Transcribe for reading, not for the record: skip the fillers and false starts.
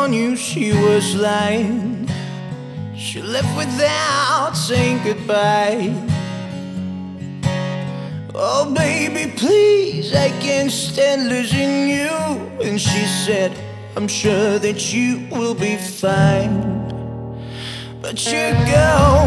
on you, she was lying. She left without saying goodbye. Oh baby, please, I can't stand losing you. And she said, I'm sure that you will be fine. But you're gone.